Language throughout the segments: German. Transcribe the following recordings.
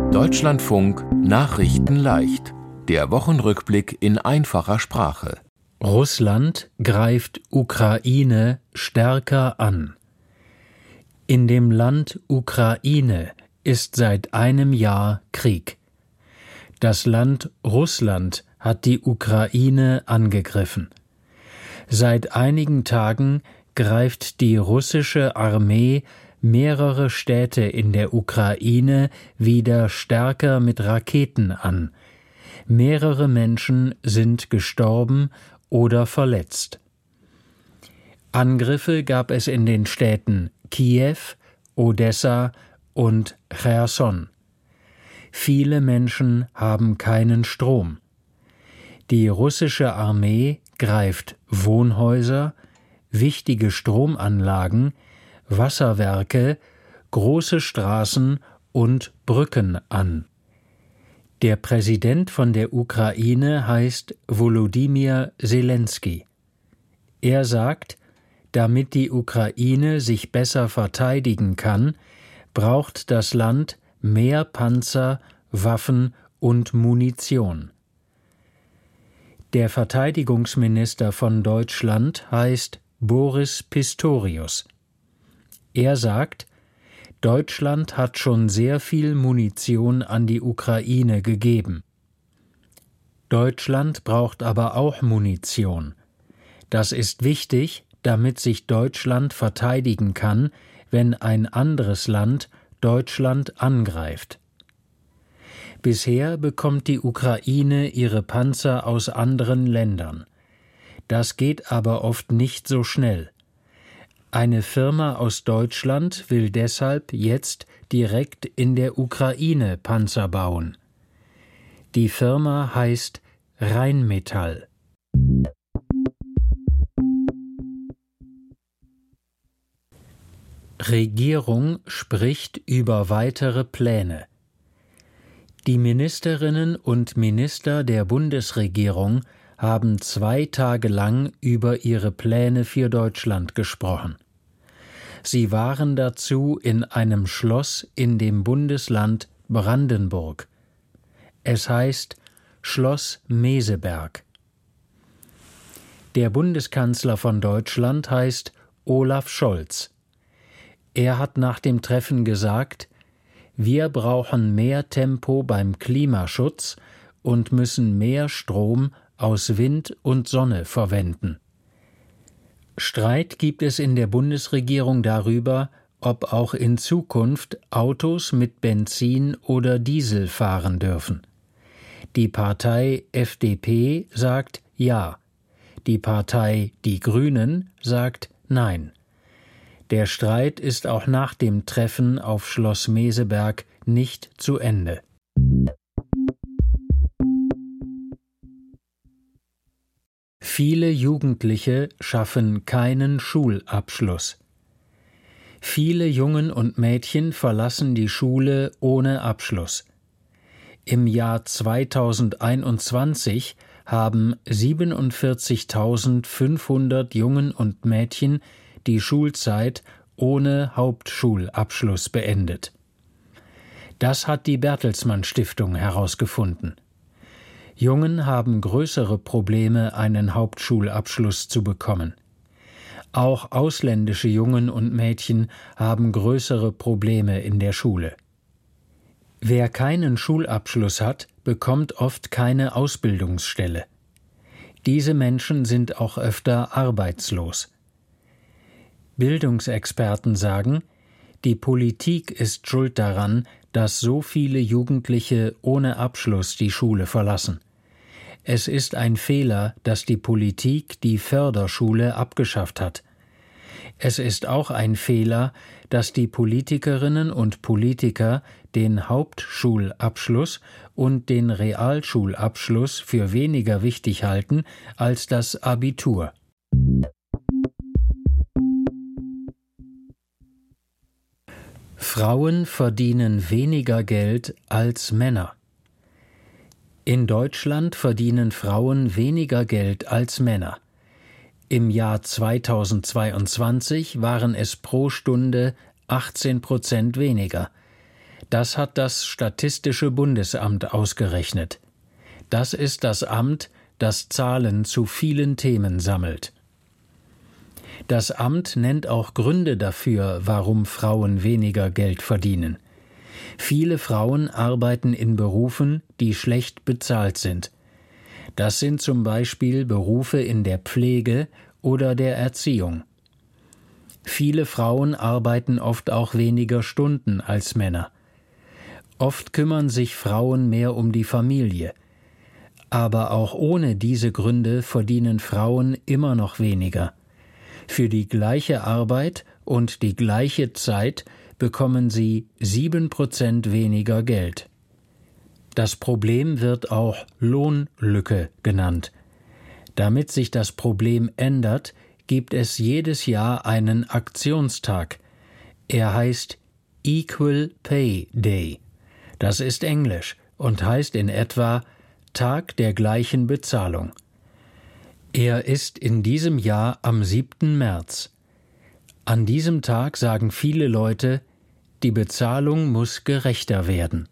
Deutschlandfunk Nachrichten leicht. Der Wochenrückblick in einfacher Sprache. Russland greift Ukraine stärker an. In dem Land Ukraine ist seit einem Jahr Krieg. Das Land Russland hat die Ukraine angegriffen. Seit einigen Tagen greift die russische Armee mehrere Städte in der Ukraine wieder stärker mit Raketen an. Mehrere Menschen sind gestorben oder verletzt. Angriffe gab es in den Städten Kiew, Odessa und Cherson. Viele Menschen haben keinen Strom. Die russische Armee greift Wohnhäuser, wichtige Stromanlagen, Wasserwerke, große Straßen und Brücken an. Der Präsident von der Ukraine heißt Volodymyr Zelensky. Er sagt, damit die Ukraine sich besser verteidigen kann, braucht das Land mehr Panzer, Waffen und Munition. Der Verteidigungsminister von Deutschland heißt Boris Pistorius. Er sagt, Deutschland hat schon sehr viel Munition an die Ukraine gegeben. Deutschland braucht aber auch Munition. Das ist wichtig, damit sich Deutschland verteidigen kann, wenn ein anderes Land Deutschland angreift. Bisher bekommt die Ukraine ihre Panzer aus anderen Ländern. Das geht aber oft nicht so schnell. Eine Firma aus Deutschland will deshalb jetzt direkt in der Ukraine Panzer bauen. Die Firma heißt Rheinmetall. Regierung spricht über weitere Pläne. Die Ministerinnen und Minister der Bundesregierung haben 2 Tage lang über ihre Pläne für Deutschland gesprochen. Sie waren dazu in einem Schloss in dem Bundesland Brandenburg. Es heißt Schloss Meseberg. Der Bundeskanzler von Deutschland heißt Olaf Scholz. Er hat nach dem Treffen gesagt, wir brauchen mehr Tempo beim Klimaschutz und müssen mehr Strom aus Wind und Sonne verwenden. Streit gibt es in der Bundesregierung darüber, ob auch in Zukunft Autos mit Benzin oder Diesel fahren dürfen. Die Partei FDP sagt ja, die Partei Die Grünen sagt nein. Der Streit ist auch nach dem Treffen auf Schloss Meseberg nicht zu Ende. Viele Jugendliche schaffen keinen Schulabschluss. Viele Jungen und Mädchen verlassen die Schule ohne Abschluss. Im Jahr 2021 haben 47.500 Jungen und Mädchen die Schulzeit ohne Hauptschulabschluss beendet. Das hat die Bertelsmann Stiftung herausgefunden. Jungen haben größere Probleme, einen Hauptschulabschluss zu bekommen. Auch ausländische Jungen und Mädchen haben größere Probleme in der Schule. Wer keinen Schulabschluss hat, bekommt oft keine Ausbildungsstelle. Diese Menschen sind auch öfter arbeitslos. Bildungsexperten sagen, die Politik ist schuld daran, dass so viele Jugendliche ohne Abschluss die Schule verlassen. Es ist ein Fehler, dass die Politik die Förderschule abgeschafft hat. Es ist auch ein Fehler, dass die Politikerinnen und Politiker den Hauptschulabschluss und den Realschulabschluss für weniger wichtig halten als das Abitur. Frauen verdienen weniger Geld als Männer. In Deutschland verdienen Frauen weniger Geld als Männer. Im Jahr 2022 waren es pro Stunde 18% weniger. Das hat das Statistische Bundesamt ausgerechnet. Das ist das Amt, das Zahlen zu vielen Themen sammelt. Das Amt nennt auch Gründe dafür, warum Frauen weniger Geld verdienen. Viele Frauen arbeiten in Berufen, die schlecht bezahlt sind. Das sind zum Beispiel Berufe in der Pflege oder der Erziehung. Viele Frauen arbeiten oft auch weniger Stunden als Männer. Oft kümmern sich Frauen mehr um die Familie. Aber auch ohne diese Gründe verdienen Frauen immer noch weniger. Für die gleiche Arbeit und die gleiche Zeit bekommen sie 7% weniger Geld. Das Problem wird auch Lohnlücke genannt. Damit sich das Problem ändert, gibt es jedes Jahr einen Aktionstag. Er heißt Equal Pay Day. Das ist Englisch und heißt in etwa Tag der gleichen Bezahlung. Er ist in diesem Jahr am 7. März. An diesem Tag sagen viele Leute, die Bezahlung muss gerechter werden.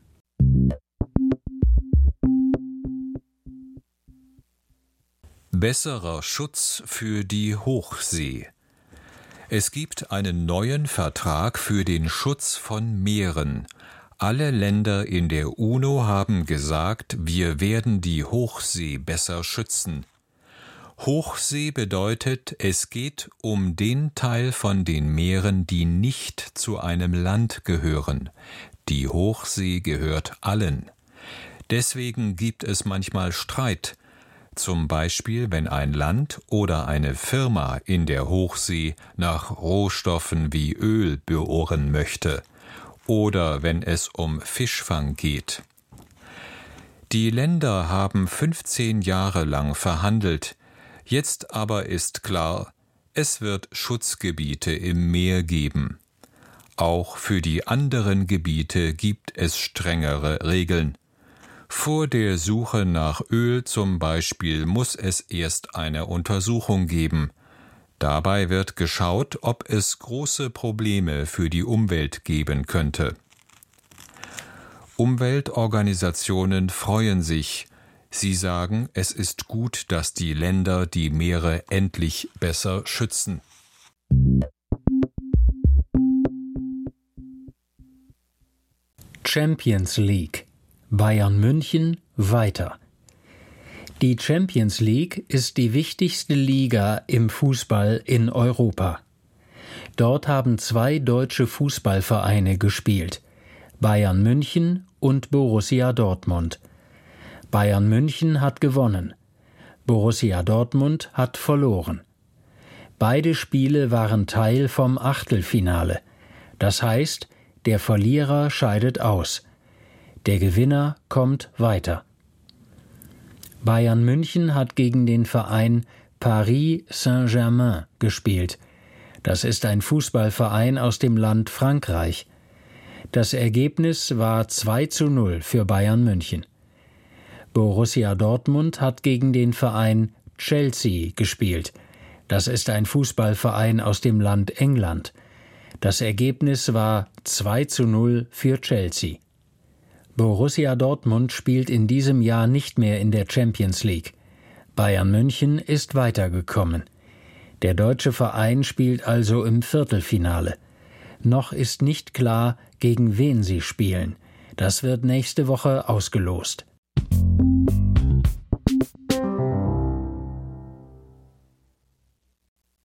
Besserer Schutz für die Hochsee. Es gibt einen neuen Vertrag für den Schutz von Meeren. Alle Länder in der UNO haben gesagt, wir werden die Hochsee besser schützen. Hochsee bedeutet, es geht um den Teil von den Meeren, die nicht zu einem Land gehören. Die Hochsee gehört allen. Deswegen gibt es manchmal Streit, zum Beispiel wenn ein Land oder eine Firma in der Hochsee nach Rohstoffen wie Öl bohren möchte oder wenn es um Fischfang geht. Die Länder haben 15 Jahre lang verhandelt. Jetzt aber ist klar, es wird Schutzgebiete im Meer geben. Auch für die anderen Gebiete gibt es strengere Regeln. Vor der Suche nach Öl zum Beispiel muss es erst eine Untersuchung geben. Dabei wird geschaut, ob es große Probleme für die Umwelt geben könnte. Umweltorganisationen freuen sich. Sie sagen, es ist gut, dass die Länder die Meere endlich besser schützen. Champions League. Bayern München weiter. Die Champions League ist die wichtigste Liga im Fußball in Europa. Dort haben 2 deutsche Fußballvereine gespielt: Bayern München und Borussia Dortmund. Bayern München hat gewonnen. Borussia Dortmund hat verloren. Beide Spiele waren Teil vom Achtelfinale. Das heißt, der Verlierer scheidet aus. Der Gewinner kommt weiter. Bayern München hat gegen den Verein Paris Saint-Germain gespielt. Das ist ein Fußballverein aus dem Land Frankreich. Das Ergebnis war 2:0 für Bayern München. Borussia Dortmund hat gegen den Verein Chelsea gespielt. Das ist ein Fußballverein aus dem Land England. Das Ergebnis war 2:0 für Chelsea. Borussia Dortmund spielt in diesem Jahr nicht mehr in der Champions League. Bayern München ist weitergekommen. Der deutsche Verein spielt also im Viertelfinale. Noch ist nicht klar, gegen wen sie spielen. Das wird nächste Woche ausgelost.